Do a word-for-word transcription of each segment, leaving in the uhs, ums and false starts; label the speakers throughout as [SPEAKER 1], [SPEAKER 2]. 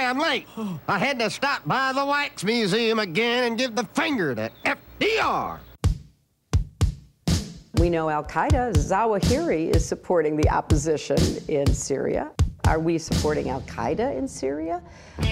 [SPEAKER 1] damn late. I had to stop by the Wax Museum again and give the finger to F D R.
[SPEAKER 2] We know Al-Qaeda, Zawahiri, is supporting the opposition in Syria. Are we supporting Al-Qaeda in Syria?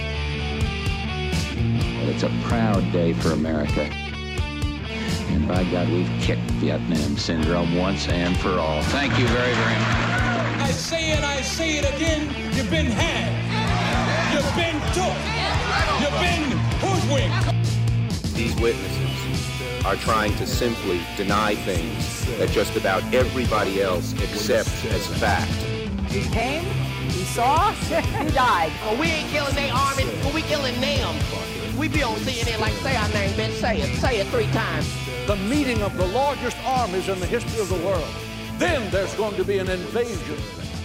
[SPEAKER 3] Well, it's a proud day for America. And by God, we've kicked Vietnam syndrome once and for all. Thank you very, very much.
[SPEAKER 4] I say it, I say it again, you've been had. You've been took. You've been hoodwinked.
[SPEAKER 5] These witnesses are trying to simply deny things that just about everybody else accepts as fact.
[SPEAKER 6] He came, he saw, he died.
[SPEAKER 7] Well, we ain't killing their army, but we killing them. We be on C N N like, say our name, bitch, say it. Say it three times.
[SPEAKER 4] The meeting of the largest armies in the history of the world. Then there's going to be an invasion.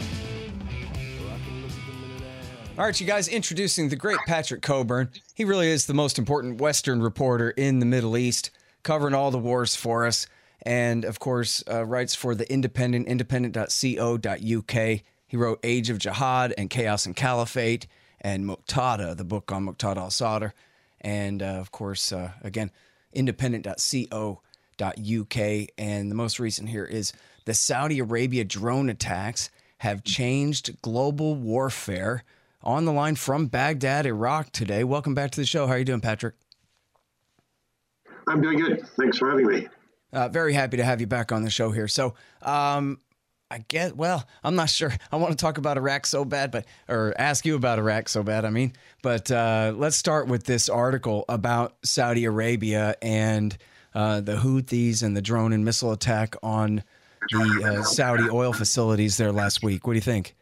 [SPEAKER 8] All right, you guys, introducing the great Patrick Cockburn. He really is the most important Western reporter in the Middle East, covering all the wars for us. And, of course, uh, writes for The Independent, independent dot co dot U K. He wrote Age of Jihad and Chaos and Caliphate and Muqtada, the book on Muqtada al-Sadr. And, uh, of course, uh, again, independent dot co dot U K. And the most recent here is the Saudi Arabia drone attacks have changed global warfare. On the line from Baghdad, Iraq today. Welcome back to the show. How are you doing, Patrick?
[SPEAKER 9] I'm doing good. Thanks for having me.
[SPEAKER 8] Uh, very happy to have you back on the show here. So, um, I get, well, I'm not sure. I want to talk about Iraq so bad, but, or ask you about Iraq so bad, I mean. But uh, let's start with this article about Saudi Arabia and uh, the Houthis and the drone and missile attack on the uh, Saudi oil facilities there last week. What do you think?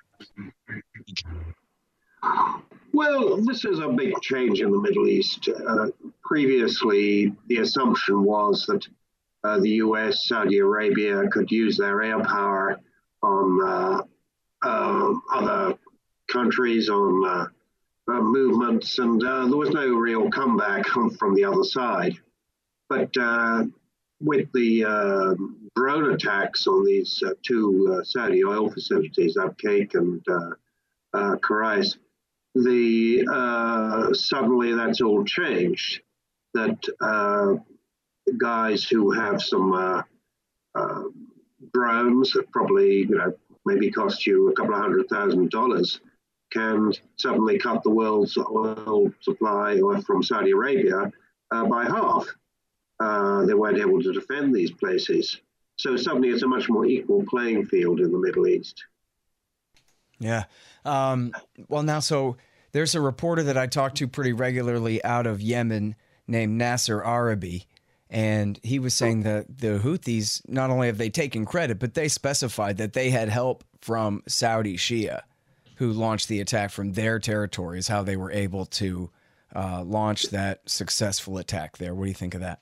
[SPEAKER 9] Well, this is a big change in the Middle East. Uh, previously, the assumption was that uh, the U S, Saudi Arabia could use their air power on uh, uh, other countries, on uh, uh, movements, and uh, there was no real comeback from the other side. But uh, with the uh, drone attacks on these uh, two uh, Saudi oil facilities, Abqaiq and uh, uh, Khurais, the uh, suddenly that's all changed. That uh, guys who have some uh, uh, drones that probably, you know, maybe cost you a couple of hundred thousand dollars can suddenly cut the world's oil supply from Saudi Arabia uh, by half. Uh, they weren't able to defend these places. So suddenly it's a much more equal playing field in the Middle East.
[SPEAKER 8] Yeah. Um, well, now, so there's a reporter that I talk to pretty regularly out of Yemen named Nasser Arabi, and he was saying that the Houthis, not only have they taken credit, but they specified that they had help from Saudi Shia, who launched the attack from their territories, how they were able to uh, launch that successful attack there. What do you think of that?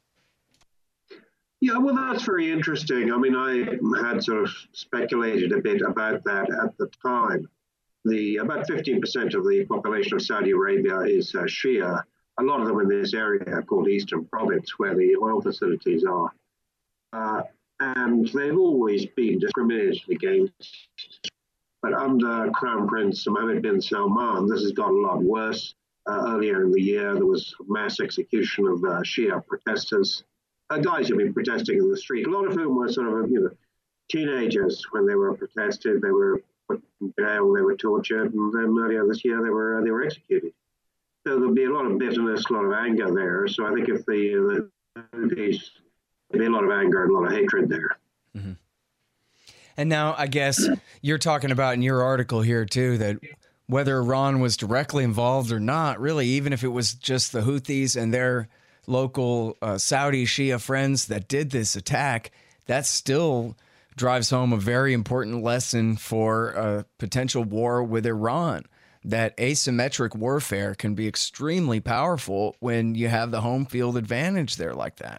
[SPEAKER 9] Yeah, well, that's very interesting. I mean, I had sort of speculated a bit about that at the time. The about fifteen percent of the population of Saudi Arabia is uh, Shia. A lot of them in this area called Eastern Province, where the oil facilities are. Uh, and they've always been discriminated against. But under Crown Prince Mohammed bin Salman, this has got a lot worse. Uh, earlier in the year, there was mass execution of uh, Shia protesters. Uh, guys who've been protesting in the street, a lot of whom were sort of, you know, teenagers when they were protested. They were put in jail, they were tortured, and then earlier this year they were uh, they were executed. So there'll be a lot of bitterness, a lot of anger there. So I think if the, uh, the there'll be a lot of anger and a lot of hatred there.
[SPEAKER 8] Mm-hmm. And now I guess you're talking about in your article here too that whether Iran was directly involved or not, really, even if it was just the Houthis and their local uh, Saudi Shia friends that did this attack, that still drives home a very important lesson for a potential war with Iran, that asymmetric warfare can be extremely powerful when you have the home field advantage there like that.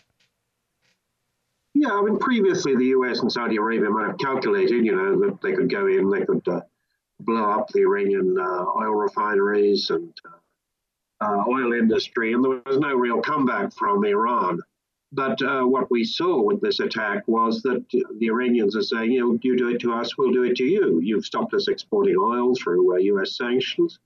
[SPEAKER 9] Yeah, I mean, previously the U S and Saudi Arabia might have calculated, you know, that they could go in, they could uh, blow up the Iranian uh, oil refineries and uh, Uh, oil industry, and there was no real comeback from Iran. But uh, what we saw with this attack was that the Iranians are saying, you know, you do it to us, we'll do it to you. You've stopped us exporting oil through uh, U S sanctions.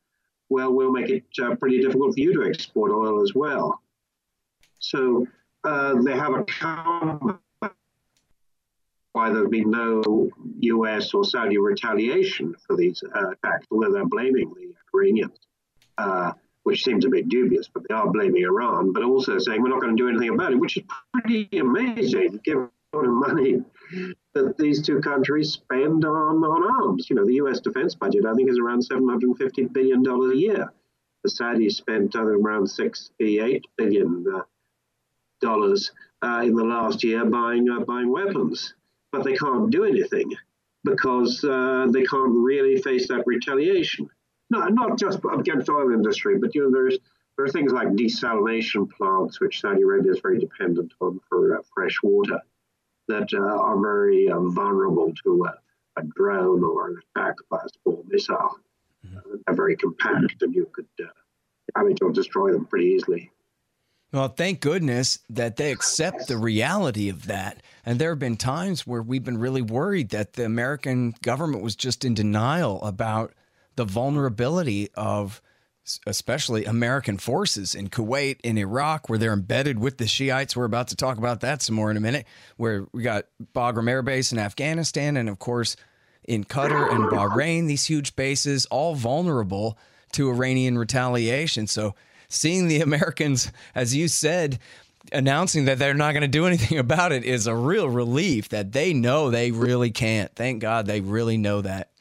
[SPEAKER 9] well, we'll make it uh, pretty difficult for you to export oil as well. So uh, they have a comeback. Why there's been no U S or Saudi retaliation for these uh, attacks, although they're blaming the Iranians, uh, which seems a bit dubious, but they are blaming Iran, but also saying we're not going to do anything about it, which is pretty amazing, given the amount of money that these two countries spend on, on arms. You know, the U S defense budget, I think, is around seven hundred fifty billion dollars a year. The Saudis spent uh, around sixty-eight billion dollars uh, in the last year buying uh, buying weapons. But they can't do anything because uh, they can't really face that retaliation. No, not just against oil industry, but you know, there's there are things like desalination plants, which Saudi Arabia is very dependent on for uh, fresh water, that uh, are very uh, vulnerable to uh, a drone or an attack by a small missile. Mm-hmm. Uh, they're very compact, and you could uh, damage or destroy them pretty easily.
[SPEAKER 8] Well, thank goodness that they accept the reality of that. And there have been times where we've been really worried that the American government was just in denial about the vulnerability of especially American forces in Kuwait, in Iraq, where they're embedded with the Shiites. We're about to talk about that some more in a minute, where we got Bagram Air Base in Afghanistan, and of course in Qatar and Bahrain, these huge bases, all vulnerable to Iranian retaliation. So seeing the Americans, as you said, announcing that they're not going to do anything about it is a real relief that they know they really can't. Thank God they really know that.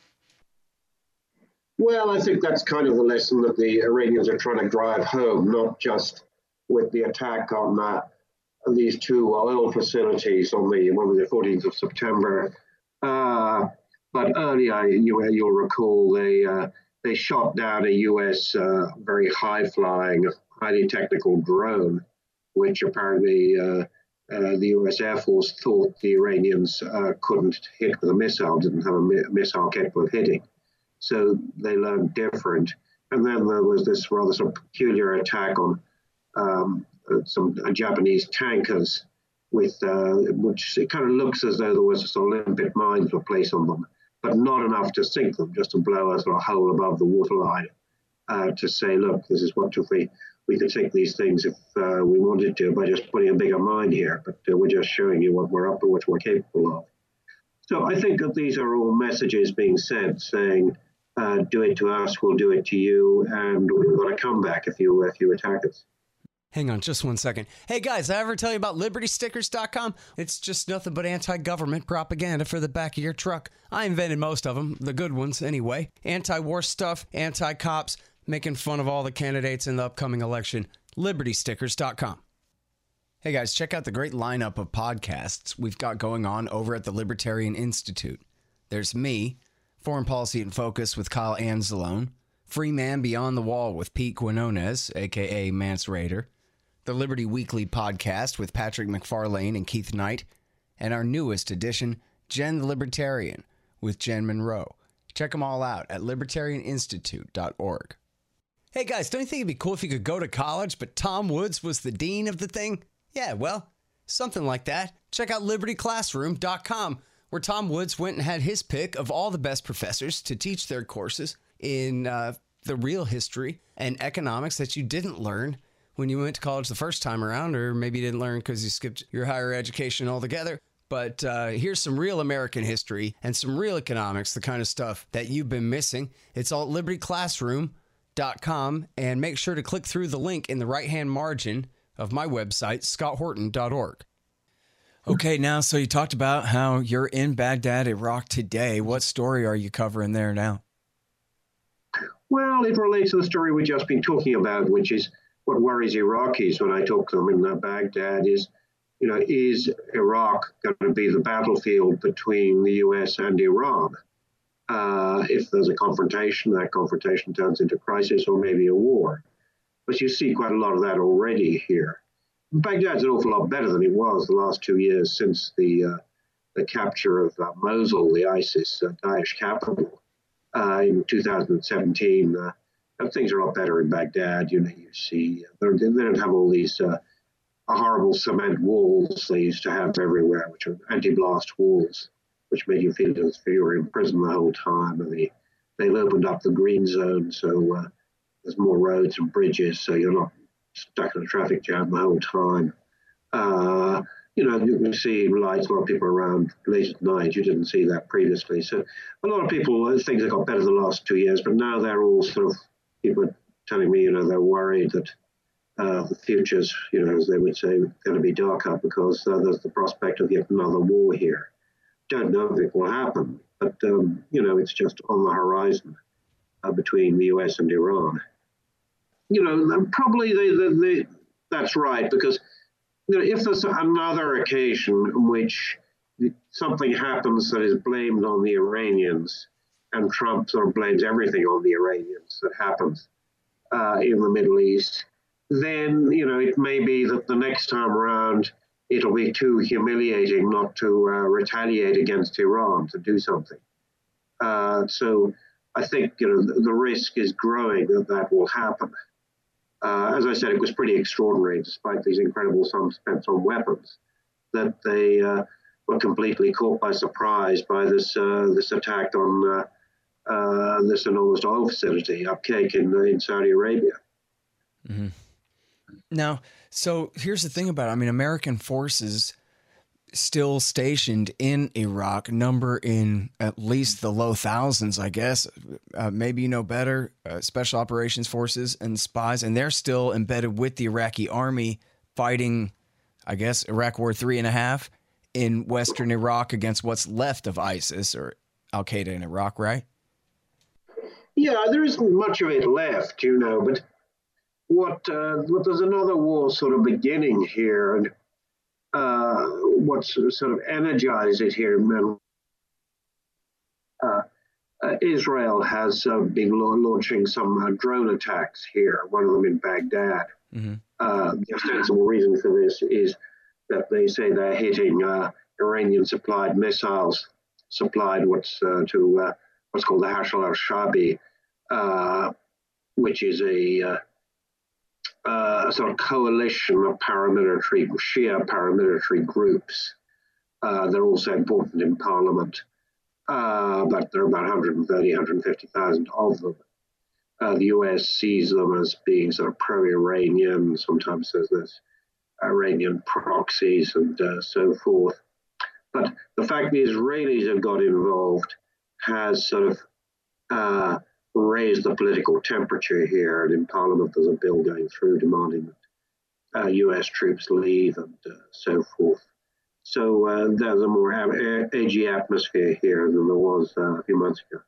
[SPEAKER 9] Well, I think that's kind of the lesson that the Iranians are trying to drive home, not just with the attack on uh, these two oil facilities on the, what was it, fourteenth of September. Uh, but earlier, you, you'll recall, they uh, They shot down a U S uh, very high-flying, highly technical drone, which apparently uh, uh, the U S Air Force thought the Iranians uh, couldn't hit with a missile, didn't have a mi- missile capable of hitting. So they learned different. And then there was this rather sort of peculiar attack on um, uh, some uh, Japanese tankers, with uh, which it kind of looks as though there was some Olympic mines were placed on them, but not enough to sink them, just to blow a sort of hole above the waterline uh, to say, look, this is what if we, we could sink these things if uh, we wanted to by just putting a bigger mine here, but uh, we're just showing you what we're up to, what we're capable of. So I think that these are all messages being sent saying, uh, do it to us, we'll do it to you, and we've got to come back if you, if you attack us.
[SPEAKER 8] Hang on just one second. Hey, guys, did I ever tell you about Liberty Stickers dot com? It's just nothing but anti-government propaganda for the back of your truck. I invented most of them, the good ones anyway. Anti-war stuff, anti-cops, making fun of all the candidates in the upcoming election. Liberty Stickers dot com. Hey, guys, check out the great lineup of podcasts we've got going on over at the Libertarian Institute. There's me, Foreign Policy in Focus with Kyle Anzalone, Free Man Beyond the Wall with Pete Quinones, a k a. Mance Raider, the Liberty Weekly podcast with Patrick McFarlane and Keith Knight, and our newest edition, Jen the Libertarian, with Jen Monroe. Check them all out at libertarian institute dot org. Hey guys, don't you think it'd be cool if you could go to college, but Tom Woods was the dean of the thing? Yeah, well, something like that. Check out liberty classroom dot com, where Tom Woods went and had his pick of all the best professors to teach their courses in uh, the real history and economics that you didn't learn when you went to college the first time around, or maybe you didn't learn because you skipped your higher education altogether. But uh, here's some real American history and some real economics, the kind of stuff that you've been missing. It's all at liberty classroom dot com, and make sure to click through the link in the right-hand margin of my website, scott horton dot org. Okay, now, so you talked about how you're in Baghdad, Iraq today. What story are you covering there now?
[SPEAKER 9] Well, it relates to the story we've just been talking about, which is what worries Iraqis when I talk to them in uh, Baghdad is, you know, is Iraq going to be the battlefield between the U S and Iran? Uh, if there's a confrontation, that confrontation turns into crisis or maybe a war. But you see quite a lot of that already here. Baghdad's an awful lot better than it was the last two years since the uh, the capture of uh, Mosul, the ISIS uh, Daesh capital, uh, in two thousand seventeen. Uh, things are a lot better in Baghdad. You know, you see uh, they don't have all these uh, horrible cement walls they used to have everywhere, which are anti-blast walls, which made you feel as if you were in prison the whole time. And they, they've opened up the green zone, so uh, there's more roads and bridges, so you're not stuck in a traffic jam the whole time. Uh, you know, you can see lights, a lot of people around late at night. You didn't see that previously. So a lot of people, things have got better the last two years, but now they're all sort of, people are telling me, you know, they're worried that uh, the future's, you know, as they would say, going to be darker because uh, there's the prospect of yet another war here. Don't know if it will happen, but, um, you know, it's just on the horizon uh, between the U S and Iran. You know, probably the, the, the, that's right, because you know, if there's another occasion in which something happens that is blamed on the Iranians, and Trump sort of blames everything on the Iranians that happens uh, in the Middle East, then, you know, it may be that the next time around it'll be too humiliating not to uh, retaliate against Iran, to do something. Uh, so I think, you know, the, the risk is growing that that will happen. Uh, as I said, it was pretty extraordinary, despite these incredible sums spent on weapons, that they uh, were completely caught by surprise by this uh, this attack on uh, uh, this enormous oil facility, Abqaiq, in, in Saudi Arabia.
[SPEAKER 8] Mm-hmm. Now, so here's the thing about it. I mean, American forces still stationed in Iraq number in at least the low thousands, I guess. Uh, maybe you know better, uh, special operations forces and spies, and they're still embedded with the Iraqi army fighting, I guess, Iraq War three and a half in Western Iraq against what's left of ISIS or Al-Qaeda in Iraq, right?
[SPEAKER 9] Yeah, there isn't much of it left, you know, but what, uh, what there's another war sort of beginning here, and Uh, what's sort of energized it here, uh, uh, Israel has uh, been la- launching some uh, drone attacks here, one of them in Baghdad. Mm-hmm. Uh, the ostensible reason for this is that they say they're hitting uh, Iranian-supplied missiles, supplied what's uh, to uh, what's called the Hashal al-Shabi, uh, which is a uh, Uh, a sort of coalition of paramilitary, Shia paramilitary groups. Uh, they're also important in parliament, uh, but there are about one hundred thirty, one hundred fifty thousand of them. Uh, the U S sees them as being sort of pro-Iranian, sometimes says there's Iranian proxies and uh, so forth. But the fact the Israelis have got involved has sort of uh, raised the political temperature here, and in Parliament there's a bill going through demanding that uh, U S troops leave and uh, so forth. So uh, there's a more a- edgy atmosphere here than there was uh, a few months ago.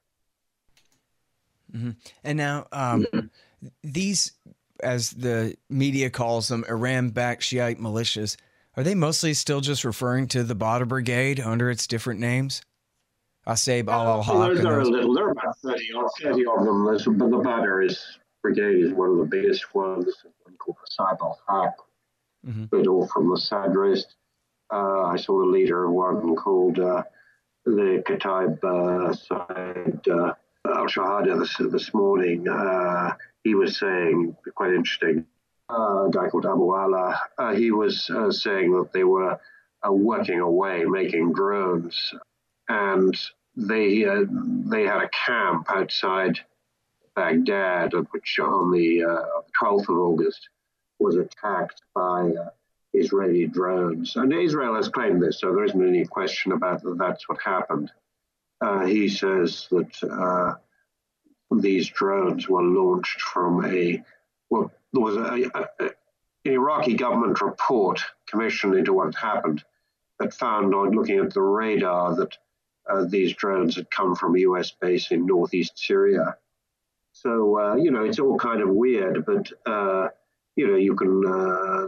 [SPEAKER 8] Mm-hmm. And now um, these, as the media calls them, Iran-backed Shiite militias, are they mostly still just referring to the Badr Brigade under its different names? Asaib al-Haq.
[SPEAKER 9] Uh, there are a little. There are about thirty, thirty of them. There's, but the Badr is, brigade is one of the biggest ones. There's one called Asaib al-Haq, mm-hmm. But all from the Sadrist. Uh, I saw the leader of one called uh, the Kataib uh, Said uh, al-Shahada this, this morning. Uh, he was saying, quite interesting, uh, a guy called Abu Ala, uh, he was uh, saying that they were uh, working away, making drones, and they uh, they had a camp outside Baghdad, which on the uh, twelfth of August was attacked by uh, Israeli drones. And Israel has claimed this, so there isn't any question about that. That's what happened. Uh, he says that uh, these drones were launched from a, well, there was a, a, a, an Iraqi government report commissioned into what happened that found on looking at the radar that Uh, these drones had come from a U S base in northeast Syria. So, uh, you know, it's all kind of weird, but, uh, you know, you can uh,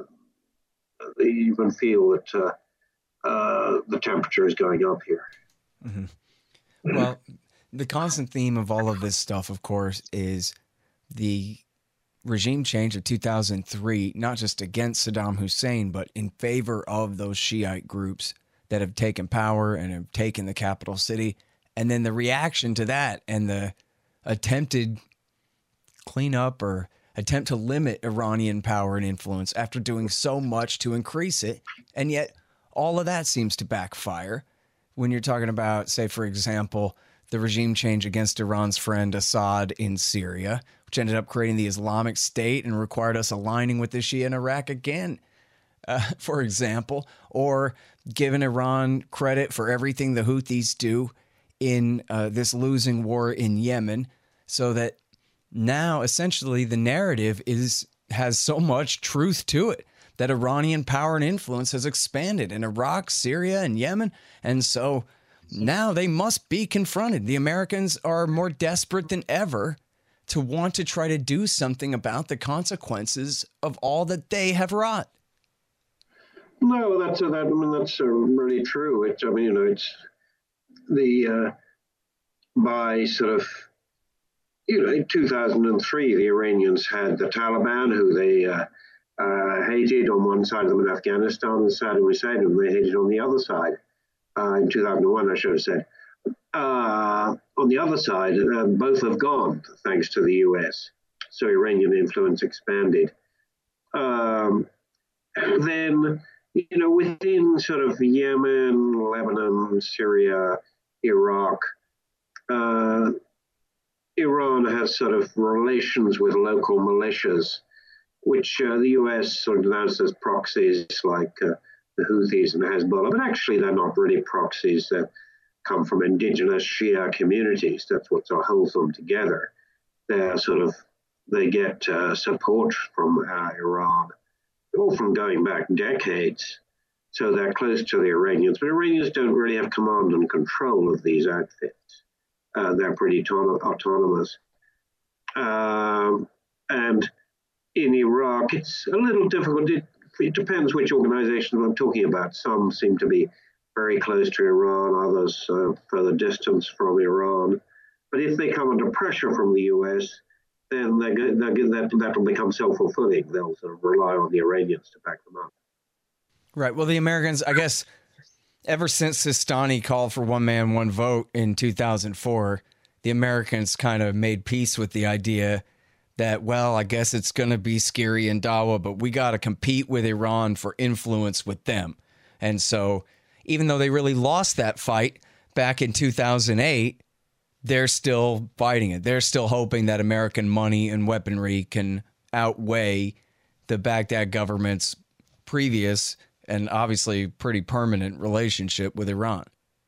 [SPEAKER 9] you can feel that uh, uh, the temperature is going up here.
[SPEAKER 8] Mm-hmm. Well, the constant theme of all of this stuff, of course, is the regime change of two thousand three, not just against Saddam Hussein, but in favor of those Shiite groups that have taken power and have taken the capital city. And then the reaction to that and the attempted cleanup or attempt to limit Iranian power and influence after doing so much to increase it. And yet all of that seems to backfire when you're talking about, say, for example, the regime change against Iran's friend Assad in Syria, which ended up creating the Islamic State and required us aligning with the Shia in Iraq again, uh, for example, or giving Iran credit for everything the Houthis do in uh, this losing war in Yemen, so that now essentially the narrative is has so much truth to it that Iranian power and influence has expanded in Iraq, Syria, and Yemen. And so now they must be confronted. The Americans are more desperate than ever to want to try to do something about the consequences of all that they have wrought.
[SPEAKER 9] No, that's uh, that. I mean, that's uh, really true. It's, I mean, you know, it's the uh, by sort of, you know, in two thousand three, the Iranians had the Taliban, who they uh, uh, hated on one side of them in Afghanistan, and Saddam Hussein, who they hated on the other side. Uh, in two thousand one, I should have said. Uh, on the other side, uh, both have gone, thanks to the U S. So Iranian influence expanded. Um, then, you know, within sort of Yemen, Lebanon, Syria, Iraq, uh, Iran has sort of relations with local militias, which uh, the U S sort of denounced as proxies, like uh, the Houthis and Hezbollah, but actually they're not really proxies that come from indigenous Shia communities. That's what sort of holds them together. They're sort of, they get uh, support from uh, Iran, all from going back decades. So they're close to the Iranians, but Iranians don't really have command and control of these outfits. Uh, they're pretty auto- autonomous. Um, and in Iraq, it's a little difficult. It, it depends which organization I'm talking about. Some seem to be very close to Iran, others uh, further distance from Iran. But if they come under pressure from the U S, then they're, they're, that, that'll become self-fulfilling. They'll sort of rely on the Iranians to back them up.
[SPEAKER 8] Right. Well, the Americans, I guess, ever since Sistani called for one man, one vote in two thousand four, the Americans kind of made peace with the idea that, well, I guess it's going to be scary in Dawa, but we got to compete with Iran for influence with them. And so even though they really lost that fight back in two thousand eight, they're still fighting it. They're still hoping that American money and weaponry can outweigh the Baghdad government's previous and obviously pretty permanent relationship with Iran.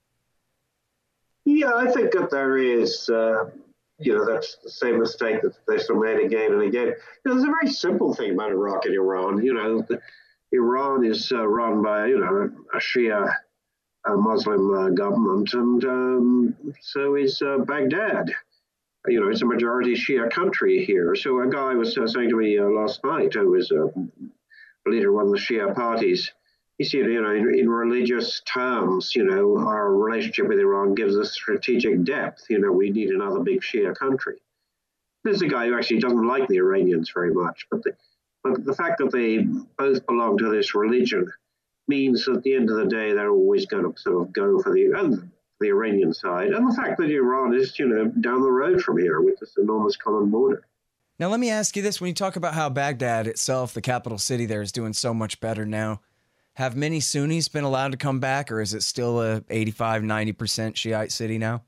[SPEAKER 9] Yeah, I think that there is, uh, you know, that's the same mistake that they still made again and again. You know, there's a very simple thing about Iraq and Iran. You know, the, Iran is uh, run by, you know, a Shia a Muslim uh, government, and um, so is uh, Baghdad. You know, it's a majority Shia country here. So a guy was uh, saying to me uh, last night, who was a leader of one of the Shia parties, he said, you know, in, in religious terms, you know, our relationship with Iran gives us strategic depth. You know, we need another big Shia country. There's a guy who actually doesn't like the Iranians very much, but the, but the fact that they both belong to this religion means that at the end of the day, they're always going to sort of go for the, and the Iranian side. And the fact that Iran is, you know, down the road from here with this enormous common border.
[SPEAKER 8] Now, let me ask you this. When you talk about how Baghdad itself, the capital city there, is doing so much better now, have many Sunnis been allowed to come back, or is it still a eighty-five, ninety percent Shiite city now?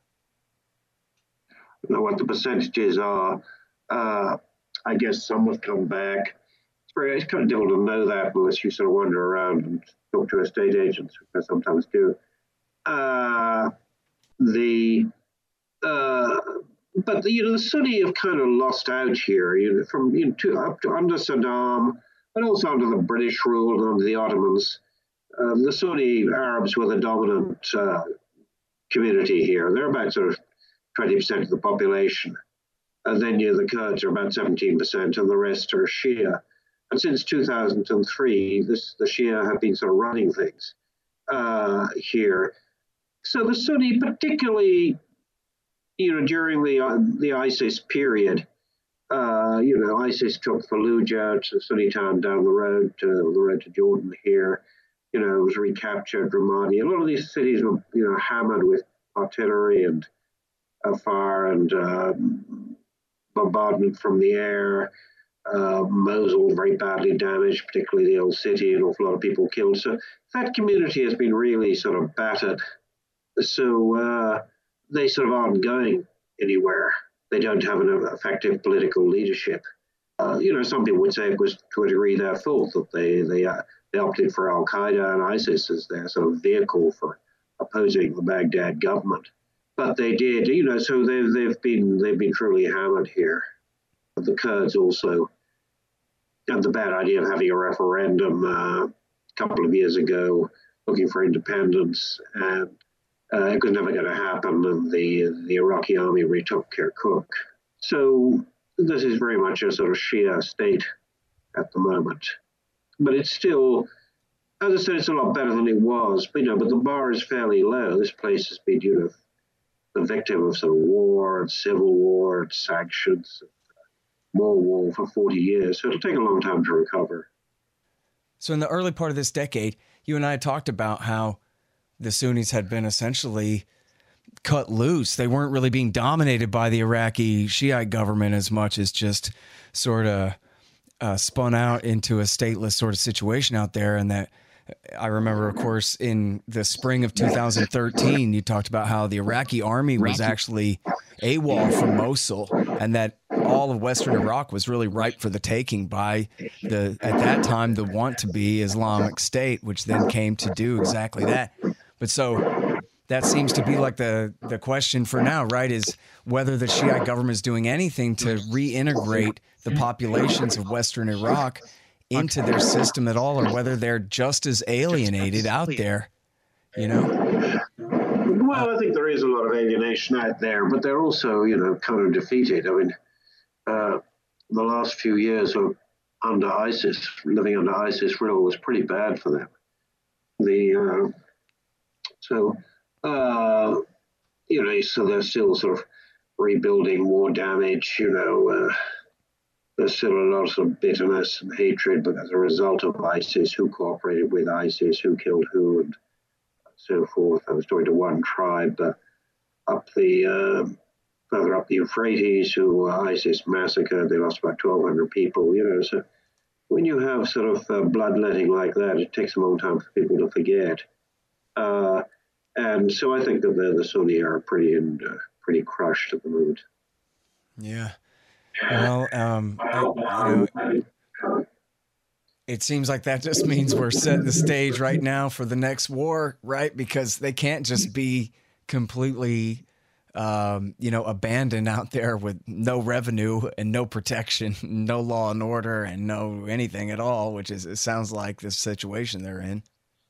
[SPEAKER 9] I don't know what the percentages are. Uh, I guess some have come back. It's, very, it's kind of difficult to know that unless you sort of wander around and talk to estate agents, which I sometimes do. Uh, the uh, but the, you know, the Sunni have kind of lost out here. You know, from you know, to, up to under Saddam, but also under the British rule and under the Ottomans. Uh, the Sunni Arabs were the dominant uh, community here. They're about sort of twenty percent of the population. And then you know, the Kurds are about seventeen percent, and the rest are Shia. And since two thousand three, this, the Shia have been sort of running things uh, here. So the Sunni, particularly, you know, during the uh, the ISIS period, uh, you know, ISIS took Fallujah, it's a Sunni town down the road, to the road to Jordan here. You know, it was recaptured, Ramadi. A lot of these cities were, you know, hammered with artillery and uh, fire and uh, bombardment from the air. Uh, Mosul very badly damaged, particularly the old city, an awful lot of people killed. So that community has been really sort of battered. So uh, they sort of aren't going anywhere. they don't have an effective political leadership. Uh, you know, some people would say it was to a degree their fault that they they, uh, they opted for Al-Qaeda and ISIS as their sort of vehicle for opposing the Baghdad government. But they did, you know, so they've, they've been they've been truly hammered here. The Kurds also had the bad idea of having a referendum uh, a couple of years ago, looking for independence, and uh, it was never going to happen, and the, the Iraqi army retook Kirkuk. So this is very much a sort of Shia state at the moment. But it's still, as I said, it's a lot better than it was, but, you know, but the bar is fairly low. This place has been, you know, the victim of sort of war and civil war and sanctions, and more war for forty years. So it'll take a long time to recover.
[SPEAKER 8] So in the early part of this decade, you and I talked about how the Sunnis had been essentially cut loose. They weren't really being dominated by the Iraqi Shiite government as much as just sort of uh, spun out into a stateless sort of situation out there. And that I remember, of course, in the spring of two thousand thirteen, you talked about how the Iraqi army was actually AWOL from Mosul, and that all of Western Iraq was really ripe for the taking by the, at that time, the want-to-be Islamic State, which then came to do exactly that. But so that seems to be like the, the question for now, right, is whether the Shiite government is doing anything to reintegrate the populations of Western Iraq into their system at all, or whether they're just as alienated out there, you know?
[SPEAKER 9] Well, I think there is a lot of alienation out there, but they're also, you know, kind of defeated. I mean, uh, the last few years of under ISIS, living under ISIS rule was pretty bad for them. The uh, so, uh, you know, so they're still sort of rebuilding war damage, you know, uh, there's still a lot of bitterness and hatred, but as a result of ISIS, who cooperated with ISIS, who killed who, and so forth. I was talking to one tribe uh, up the uh, further up the Euphrates, who uh, ISIS massacred. They lost about twelve hundred people. You know, so when you have sort of uh, bloodletting like that, it takes a long time for people to forget. Uh, and so I think that the, the Sunni are pretty and uh, pretty crushed at the moment.
[SPEAKER 8] Yeah. Well, um, I, you know, it seems like that just means we're setting the stage right now for the next war, right? Because they can't just be completely, um, you know, abandoned out there with no revenue and no protection, no law and order, and no anything at all, which is, it sounds like the situation they're in.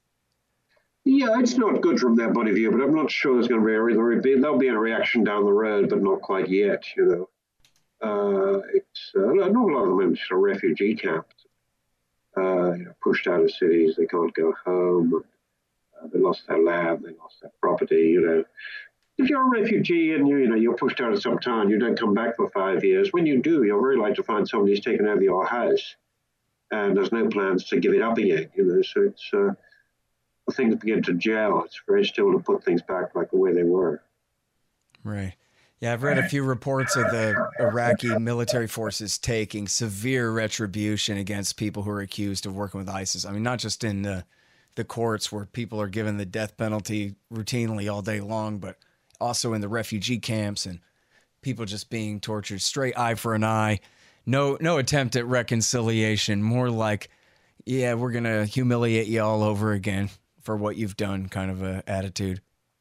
[SPEAKER 9] Yeah, it's not good from their point of view, but I'm not sure there's going to be a, there'll be a reaction down the road, but not quite yet, you know. Uh, it's uh, not a lot of them in sort of refugee camps, uh, you know, pushed out of cities. They can't go home. Uh, they lost their land. They lost their property. You know, if you're a refugee and you, you know you're pushed out of some town, you don't come back for five years. When you do, you're very likely to find somebody who's taken over your house, and there's no plans to give it up again. You know, so it's uh, things begin to gel. It's very still to put things back like the way they were.
[SPEAKER 8] Right. Yeah, I've read a few reports of the Iraqi military forces taking severe retribution against people who are accused of working with ISIS. I mean, not just in the, the courts where people are given the death penalty routinely all day long, but also in the refugee camps and people just being tortured straight eye for an eye. No, no attempt at reconciliation. More like, yeah, we're going to humiliate you all over again for what you've done kind of a attitude.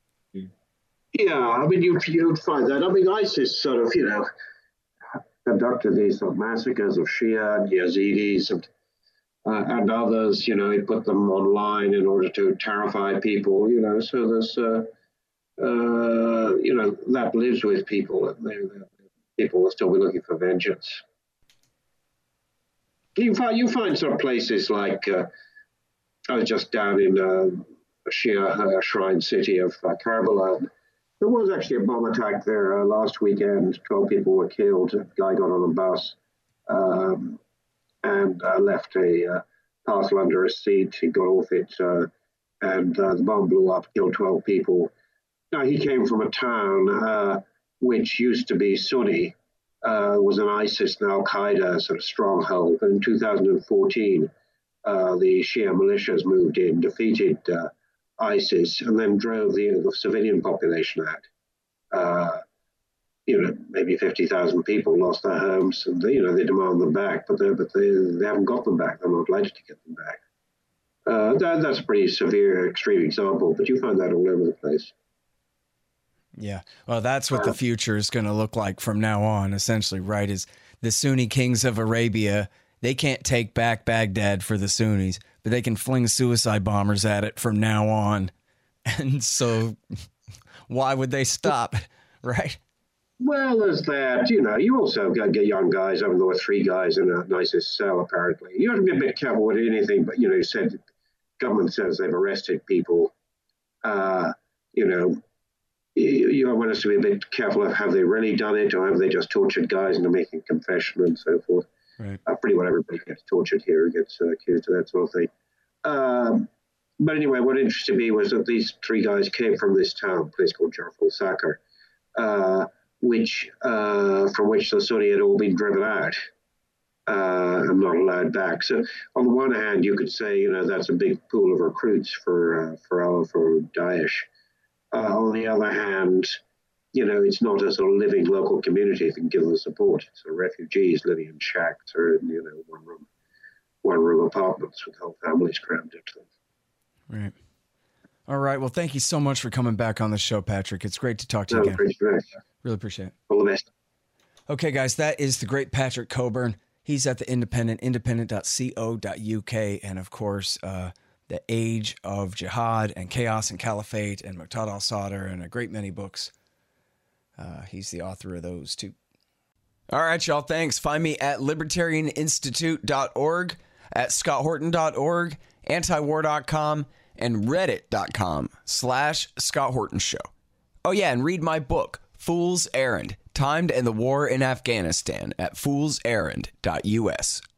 [SPEAKER 9] Yeah, I mean, you, you'd find that. I mean, ISIS sort of, you know, conducted these sort of massacres of Shia and Yazidis and, uh, and others, you know, he put them online in order to terrify people, you know, so there's, uh, uh, you know, that lives with people, and they, they, people will still be looking for vengeance. You find, you find some places like, uh, I was just down in uh, a Shia uh, shrine city of uh, Karbala. There was actually a bomb attack there uh, last weekend. twelve people were killed. A guy got on a bus um, and uh, left a uh, parcel under a seat. He got off it uh, and uh, the bomb blew up, killed twelve people. Now, he came from a town uh, which used to be Sunni, uh, was an ISIS and Al-Qaeda sort of stronghold. But in two thousand fourteen, uh, the Shia militias moved in, defeated uh, ISIS, and then drove the, the civilian population out. Uh, you know, maybe fifty thousand people lost their homes, and they, you know, they demand them back, but they but they, they haven't got them back. They're not obliged to get them back. Uh, that, that's a pretty severe, extreme example, but you find that all over the place.
[SPEAKER 8] Yeah, well, that's what the future is going to look like from now on, essentially, right? Is the Sunni kings of Arabia, they can't take back Baghdad for the Sunnis, but they can fling suicide bombers at it from now on. And so why would they stop, right?
[SPEAKER 9] Well, there's that. You know, you also got to get young guys. I mean, there were three guys in a nicest cell, apparently. You have to be a bit careful with anything, but, you know, you said government says they've arrested people. Uh, you know, you, you want us to be a bit careful of have they really done it, or have they just tortured guys into making a confession and so forth.
[SPEAKER 8] Right.
[SPEAKER 9] Uh, pretty well everybody gets tortured here, gets uh, accused of that sort of thing. Um, but anyway, what interested me was that these three guys came from this town, a place called Jafar al-Sakar, uh, which uh, from which the Sunni had all been driven out uh, and not allowed back. So on the one hand, you could say, you know, that's a big pool of recruits for uh, for our, for Daesh. Uh, on the other hand, you know, it's not a sort of living local community that can give them support. It's so refugees living in shacks or in, you know, one room, one room apartments with whole families crammed into them.
[SPEAKER 8] Right. All right. Well, thank you so much for coming back on the show, Patrick. It's great to talk to you
[SPEAKER 9] No,
[SPEAKER 8] again.
[SPEAKER 9] appreciate it.
[SPEAKER 8] Really appreciate it.
[SPEAKER 9] All the best.
[SPEAKER 8] Okay, guys, that is the great Patrick Cockburn. He's at the Independent, independent dot co dot U K, and of course, uh, The Age of Jihad and Chaos and Caliphate and Muqtada al-Sadr and a great many books. Uh, he's the author of those too. All right, y'all. Thanks. Find me at libertarian institute dot org, at scott horton dot org, antiwar dot com, and reddit dot com slash Scott Horton Show. Oh, yeah, and read my book, Fool's Errand, Time to End the War in Afghanistan, at fools errand dot U S.